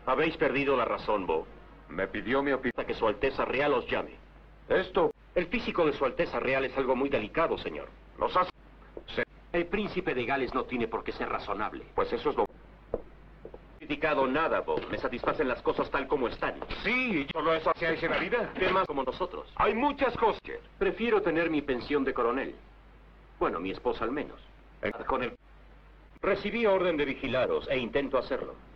Habéis perdido la razón, Bo. Me pidió mi opinión. Hasta que Su Alteza Real os llame. Esto... El físico de Su Alteza Real es algo muy delicado, señor. Nos hace... El príncipe de Gales no tiene por qué ser razonable. Pues eso es lo... No he criticado nada, Bo. Me satisfacen las cosas tal como están. Sí, ¿solo eso hacíais en la vida? ¿Qué más como nosotros? Hay muchas cosas. Prefiero tener mi pensión de coronel. Bueno, mi esposa al menos. Con el... Recibí orden de vigilaros e intento hacerlo.